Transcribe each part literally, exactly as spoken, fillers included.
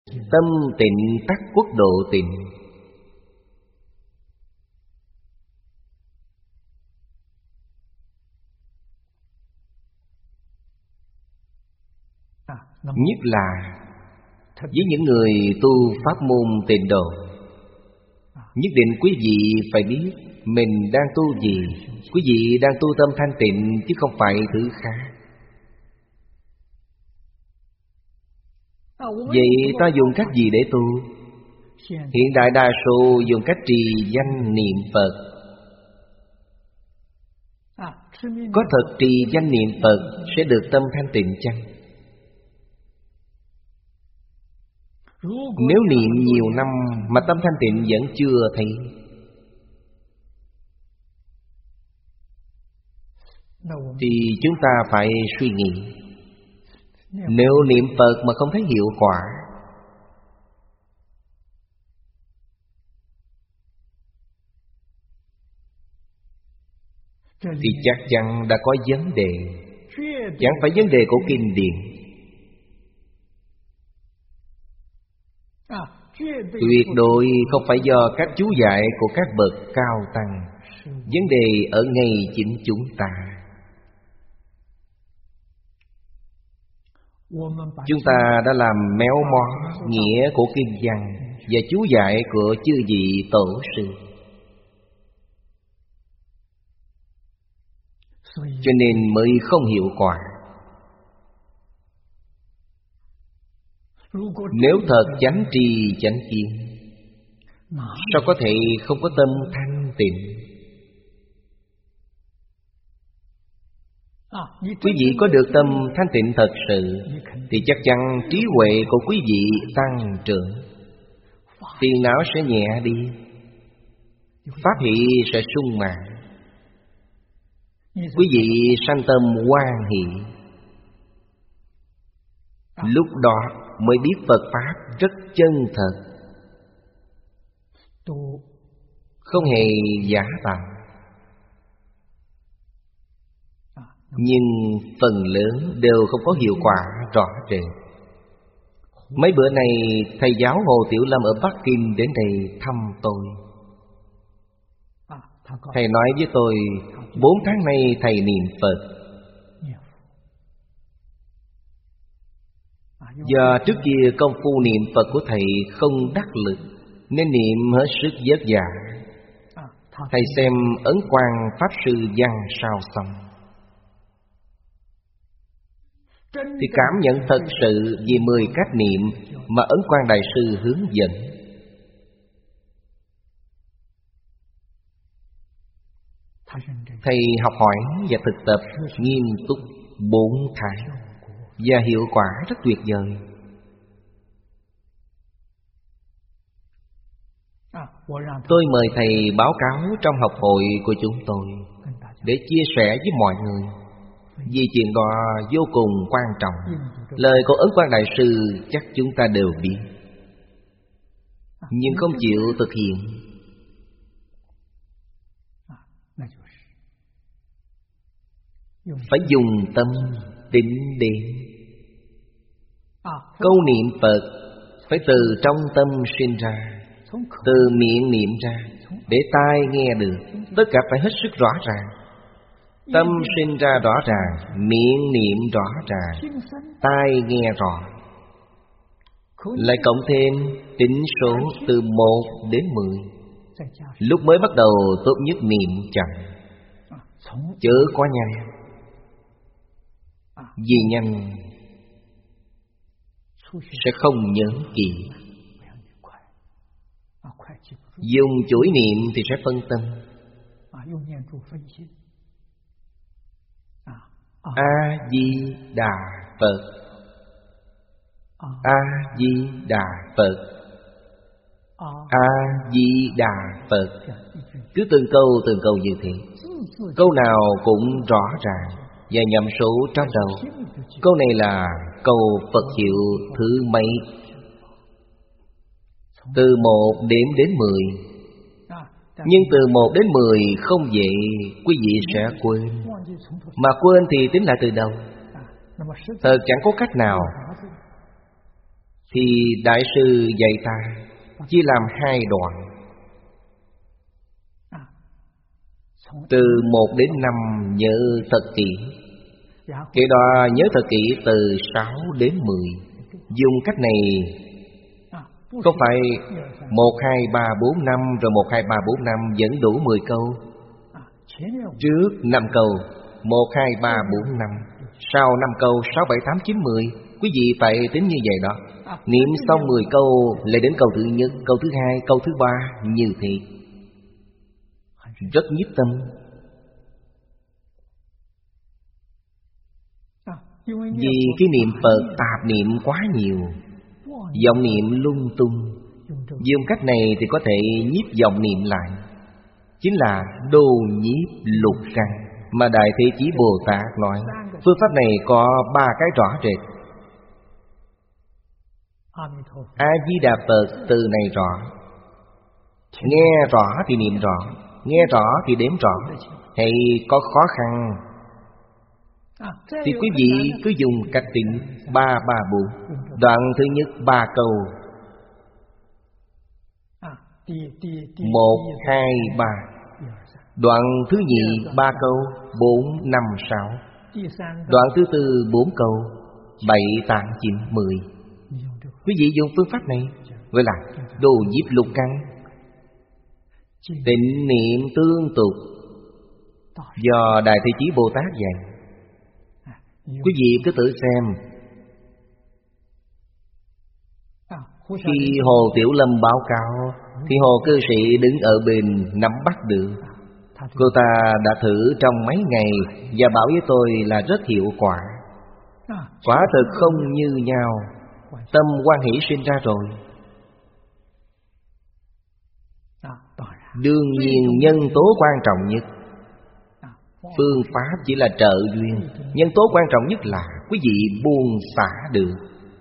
Tâm tịnh tắc quốc độ tịnh. Nhất là với những người tu pháp môn tịnh độ, nhất định quý vị phải biết mình đang tu gì. Quý vị đang tu tâm thanh tịnh chứ không phải thứ khác. Vậy ta dùng cách gì để tu? Hiện đại đa số dùng cách trì danh niệm Phật. Có thật trì danh niệm Phật sẽ được tâm thanh tịnh chăng? Nếu niệm nhiều năm mà tâm thanh tịnh vẫn chưa thấy, thì chúng ta phải suy nghĩ. Nếu niệm Phật mà không thấy hiệu quả, thì chắc chắn đã có vấn đề. Chẳng phải vấn đề của kinh điển. Tuyệt đối không phải do các chú dạy của các bậc cao tăng. Vấn đề ở ngay chính chúng ta. Chúng ta đã làm méo mó nghĩa của kinh văn và chú dạy của chư vị tổ sư. Cho nên mới không hiệu quả. Nếu thật chánh trì chánh kiến, sao có thể không có tâm thanh tịnh? Quý vị có được tâm thanh tịnh thật sự, thì chắc chắn trí huệ của quý vị tăng trưởng, phiền não sẽ nhẹ đi, pháp hỷ sẽ sung mãn. Quý vị sanh tâm hoan hỷ. Lúc đó mới biết Phật Pháp rất chân thật, không hề giả tạo. Nhưng phần lớn đều không có hiệu quả rõ rệt. Mấy bữa nay thầy giáo Hồ Tiểu Lâm ở Bắc Kinh đến đây thăm tôi. Thầy nói với tôi, bốn tháng nay thầy niệm Phật. Do trước kia công phu niệm Phật của thầy không đắc lực, nên niệm hết sức vất vả. Thầy xem Ấn Quang Pháp Sư văn sao xong, thì cảm nhận thật sự về mười cách niệm mà Ấn Quang Đại Sư hướng dẫn. Thầy học hỏi và thực tập nghiêm túc bốn tháng, và hiệu quả rất tuyệt vời. Tôi mời thầy báo cáo trong học hội của chúng tôi để chia sẻ với mọi người, vì chuyện đó vô cùng quan trọng. Lời của Ấn Quang Đại Sư chắc chúng ta đều biết, nhưng không chịu thực hiện. Phải dùng tâm tĩnh đến. Câu niệm Phật phải từ trong tâm sinh ra, từ miệng niệm ra, để tai nghe được. Tất cả phải hết sức rõ ràng. Tâm sinh ra rõ ràng, miệng niệm rõ ràng, tai nghe rõ. Lại cộng thêm tính số từ một đến mười. Lúc mới bắt đầu tốt nhất niệm chậm, chớ quá nhanh. Vì nhanh sẽ không nhớ kỹ. Dùng chuỗi niệm thì sẽ phân tâm. A-di-đà Phật, A-di-đà Phật, A-di-đà Phật. Cứ từng câu từng câu như thế. Câu nào cũng rõ ràng và nhầm số trong đầu. Câu này là câu Phật hiệu thứ mấy? Từ một đếm đến mười. Nhưng từ một đến mười không vậy quý vị sẽ quên. Mà quên thì tính lại từ đầu. Thật chẳng có cách nào. thì Đại sư dạy ta chia làm hai đoạn. Từ một đến năm nhớ thật kỹ. Kế đó nhớ thật kỹ từ sáu đến mười. Dùng cách này không phải một, hai, ba, bốn, năm rồi một, hai, ba, bốn, năm vẫn đủ mười câu. Trước năm câu một, hai, ba, bốn, năm. Sau năm câu sáu, bảy, tám, chín, mười. Quý vị phải tính như vậy đó. Niệm xong mười câu lại đến câu thứ nhất, câu thứ hai, câu thứ ba. Như thế rất nhiếp tâm. Vì cái niệm Phật tạp niệm quá nhiều, vọng niệm lung tung. Dùng cách này thì có thể nhiếp vọng niệm lại. Chính là đồ nhiếp lục căn mà Đại Thế Chí Bồ Tát nói. Phương pháp này có ba cái rõ rệt. A-di-đà Phật từ này rõ. Nghe rõ thì niệm rõ, nghe rõ thì đếm rõ. Hay có khó khăn thì quý vị cứ dùng cách tính ba ba bốn. Đoạn thứ nhất ba câu, một, hai, ba. Đoạn thứ nhì ba câu, bốn, năm, sáu. Đoạn thứ tư bốn câu, bảy, tám, chín, mười. Quý vị dùng phương pháp này gọi là đồ nhiếp lục căn, tịnh niệm tương tục, do Đại Thế Chí Bồ Tát dạy. Quý vị cứ tự xem. Khi Hồ Tiểu Lâm báo cáo thì Hồ cư sĩ đứng ở bên nắm bắt được. Cô ta đã thử trong mấy ngày và bảo với tôi là rất hiệu quả. Quả thực không như nhau. Tâm hoan hỷ sinh ra rồi. Đương nhiên nhân tố quan trọng nhất. Phương pháp chỉ là trợ duyên. Nhân tố quan trọng nhất là quý vị buông xả được,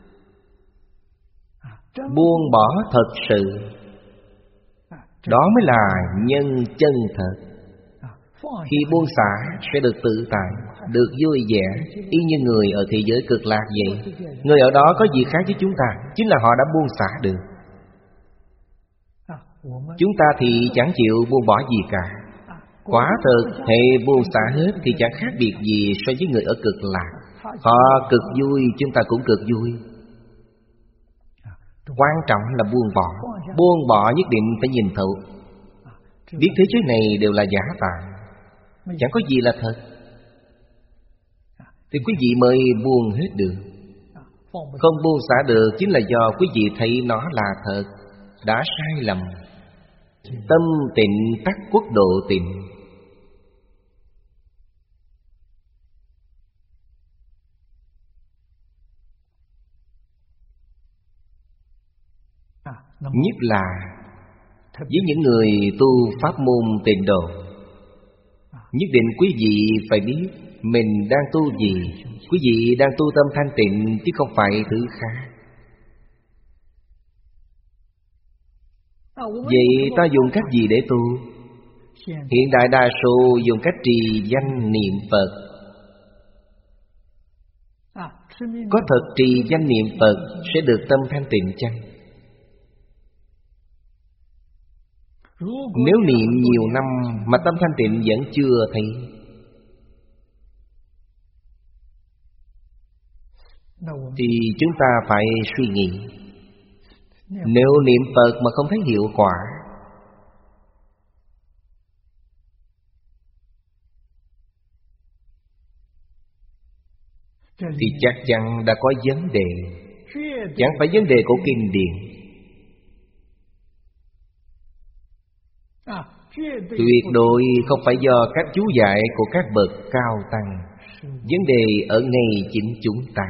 buông bỏ thật sự. Đó mới là nhân chân thật. Khi buông xả sẽ được tự tại, được vui vẻ, y như người ở thế giới cực lạc vậy. Người ở đó có gì khác với chúng ta? Chính là họ đã buông xả được. Chúng ta thì chẳng chịu buông bỏ gì cả. Quả thực hệ buông xả hết thì chẳng khác biệt gì so với người ở cực lạc. Họ cực vui, chúng ta cũng cực vui. Quan trọng là buông bỏ. Buông bỏ nhất định phải nhìn thấu, biết thế giới này đều là giả tạm, chẳng có gì là thật, thì quý vị mới buông hết được. Không buông xả được chính là do quý vị thấy nó là thật, đã sai lầm. Tâm tịnh tắc quốc độ tịnh. Nhất là với những người tu pháp môn tịnh độ, nhất định quý vị phải biết mình đang tu gì. Quý vị đang tu tâm thanh tịnh chứ không phải thứ khác. Vậy ta dùng cách gì để tu? Hiện đại đa số dùng cách trì danh niệm Phật. Có thật trì danh niệm Phật sẽ được tâm thanh tịnh chăng? Nếu niệm nhiều năm mà tâm thanh tịnh vẫn chưa thấy, thì chúng ta phải suy nghĩ. Nếu niệm Phật mà không thấy hiệu quả, thì chắc chắn đã có vấn đề. Chẳng phải vấn đề của kinh điển. Tuyệt đối không phải do cách chú dạy của các bậc cao tăng. Vấn đề ở ngay chính chúng ta.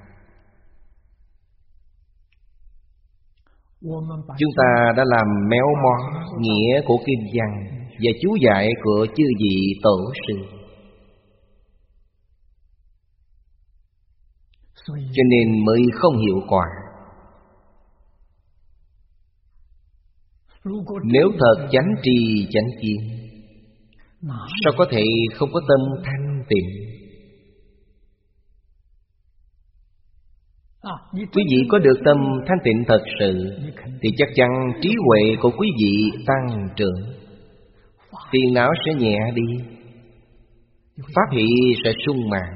Chúng ta đã làm méo mó nghĩa của kinh văn và chú dạy của chư vị tổ sư, cho nên mới không hiệu quả. Nếu thật chánh trì chánh kiến, sao có thể không có tâm thanh tịnh? Quý vị có được tâm thanh tịnh thật sự thì chắc chắn trí huệ của quý vị tăng trưởng, phiền não sẽ nhẹ đi, pháp hỷ sẽ sung mãn.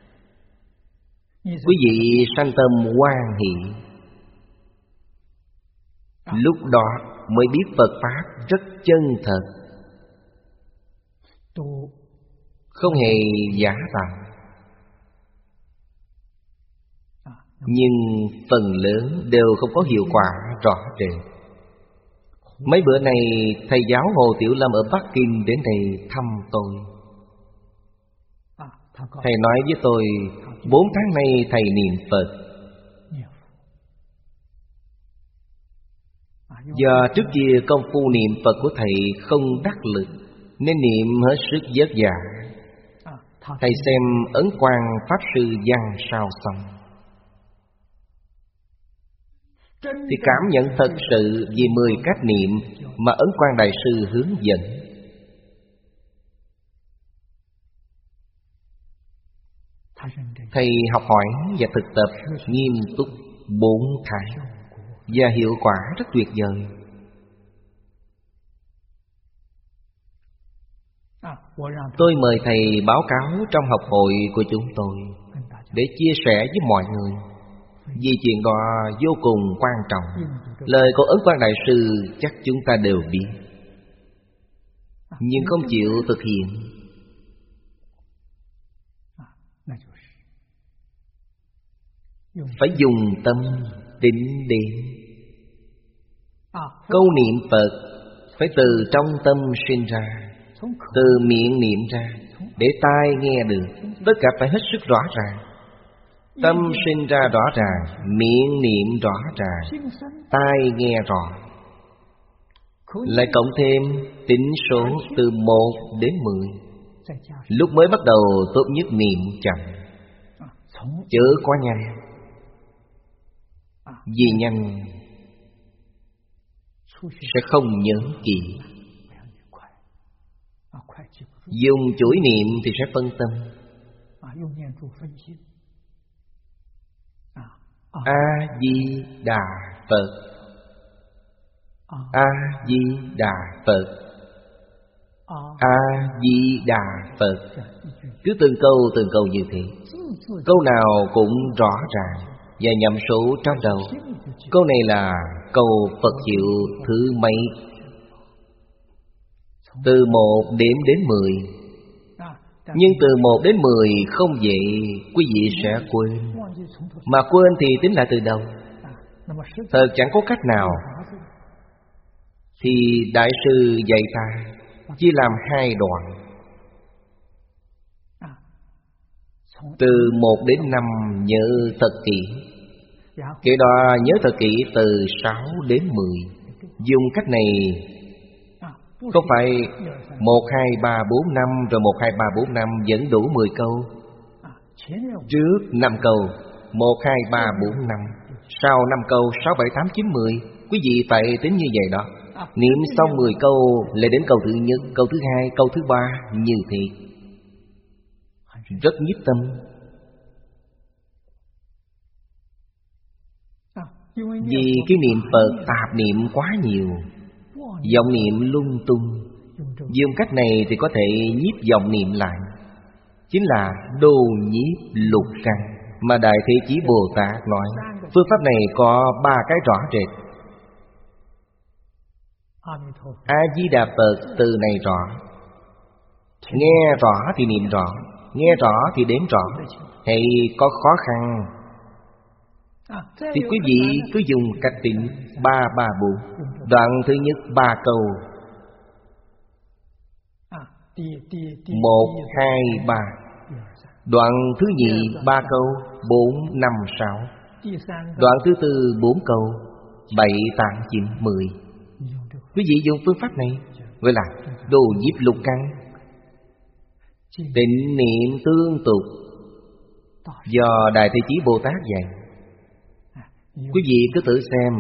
Quý vị sanh tâm hoan hỷ, lúc đó mới biết Phật Pháp rất chân thật, không hề giả tạo. Nhưng phần lớn đều không có hiệu quả rõ rệt. Mấy bữa nay thầy giáo Hồ Tiểu Lâm ở Bắc Kinh đến đây thăm tôi. Thầy nói với tôi, bốn tháng nay thầy niệm Phật. Do trước kia công phu niệm Phật của thầy không đắc lực, nên niệm hết sức vất vả. Thầy xem Ấn Quang Pháp Sư văn sao xong thì cảm nhận thật sự về mười cách niệm mà Ấn Quang Đại Sư hướng dẫn. Thầy học hỏi và thực tập nghiêm túc bốn tháng và hiệu quả rất tuyệt vời. Tôi mời thầy báo cáo trong học hội của chúng tôi để chia sẻ với mọi người, vì chuyện đó vô cùng quan trọng. Lời của Ấn Quang Đại Sư chắc chúng ta đều biết, nhưng không chịu thực hiện. Phải dùng tâm tĩnh đến. Câu niệm Phật phải từ trong tâm sinh ra, từ miệng niệm ra, để tai nghe được. Tất cả phải hết sức rõ ràng. Tâm sinh ra rõ ràng, miệng niệm rõ ràng, tai nghe rõ. Lại cộng thêm tính số từ một đến mười. Lúc mới bắt đầu tốt nhất niệm chậm, chớ quá nhanh. Vì nhanh sẽ không nhớ kỹ. Dùng chuỗi niệm thì sẽ phân tâm. A-di-đà Phật, A-di-đà Phật, A-di-đà Phật. Cứ từng câu từng câu như thế. Câu nào cũng rõ ràng và nhậm số trong đầu. Câu này là câu Phật hiệu thứ mấy? Từ một đếm đến mười. Nhưng từ một đến mười không vậy quý vị sẽ quên. Mà quên thì tính lại từ đầu. Thật chẳng có cách nào. Thì Đại sư dạy ta chia làm hai đoạn. Từ một đến năm nhớ thật kỹ. Kế đó nhớ thật kỹ từ sáu đến mười. Dùng cách này không phải một, hai, ba, bốn, năm rồi một, hai, ba, bốn, năm vẫn đủ mười câu. Trước năm câu một, hai, ba, bốn, năm. Sau năm câu sáu, bảy, tám, chín, mười. Quý vị phải tính như vậy đó. Niệm xong mười câu lại đến câu thứ nhất, câu thứ hai, câu thứ ba. Như thế rất nhiếp tâm. Vì cái niệm Phật tạp niệm quá nhiều, vọng niệm lung tung. Dùng cách này thì có thể nhiếp vọng niệm lại. Chính là đồ nhiếp lục căn mà Đại Thế Chí Bồ Tát nói. Phương pháp này có ba cái rõ rệt. A-di-đà Phật từ này rõ. Nghe rõ thì niệm rõ, nghe rõ thì đếm rõ. Hay có khó khăn thì quý vị cứ dùng cách tính ba ba bốn. Đoạn thứ nhất ba câu, một, hai, ba. Đoạn thứ nhì ba câu, bốn, năm, sáu. Đoạn thứ tư bốn câu, bảy, tám, chín, mười. Quý vị dùng phương pháp này gọi là đồ nhiếp lục căn, tịnh niệm tương tục do Đại Thế Chí Bồ Tát dạy. Quý vị cứ tự xem.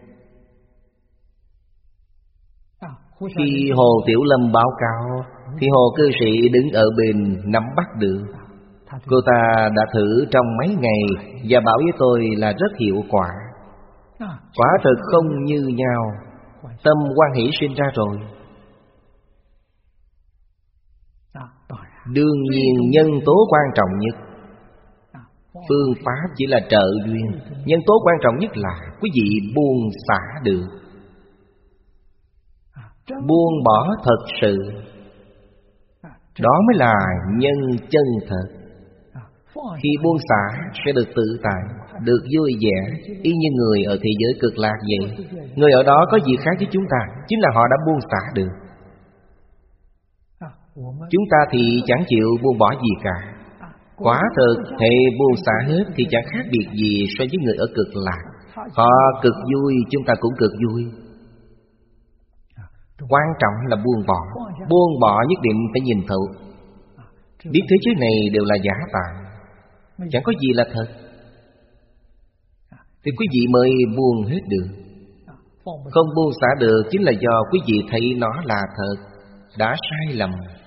Khi Hồ Tiểu Lâm báo cáo thì Hồ cư sĩ đứng ở bên nắm bắt được. Cô ta đã thử trong mấy ngày và bảo với tôi là rất hiệu quả. Quả thực không như nhau. Tâm hoan hỷ sinh ra rồi. Đương nhiên nhân tố quan trọng nhất. Phương pháp chỉ là trợ duyên. Nhân tố quan trọng nhất là quý vị buông xả được, buông bỏ thật sự. Đó mới là nhân chân thật. Khi buông xả sẽ được tự tại, được vui vẻ, y như người ở thế giới cực lạc vậy. Người ở đó có gì khác với chúng ta, chính là họ đã buông xả được. Chúng ta thì chẳng chịu buông bỏ gì cả. Quả thực thề buông xả hết thì chẳng khác biệt gì so với người ở cực lạc. Họ cực vui, chúng ta cũng cực vui. Quan trọng là buông bỏ. Buông bỏ nhất định phải nhìn thấu, biết thế giới này đều là giả tạm, chẳng có gì là thật, thì quý vị mới buông hết được. Không buông xả được chính là do quý vị thấy nó là thật, đã sai lầm.